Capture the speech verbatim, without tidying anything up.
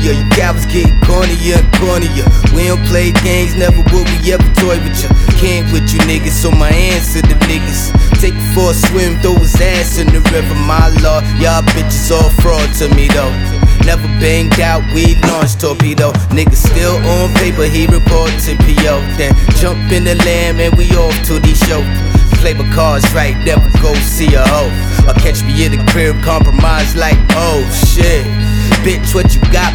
cornier. You cowards get cornier and cornier. We don't play games, never will we ever toy with ya. Can't with you niggas, so my answer to niggas. Take it for a swim, throw his ass in the river. My lord, y'all bitches all fraud to me though. Never banged out, we launched torpedo. Niggas still on paper, he reported to P O. Then jump in the land, man, we off to these shows. Play my cards right, never go see a hoe. Or catch me in the crib, compromise like, oh shit. Bitch, what you got?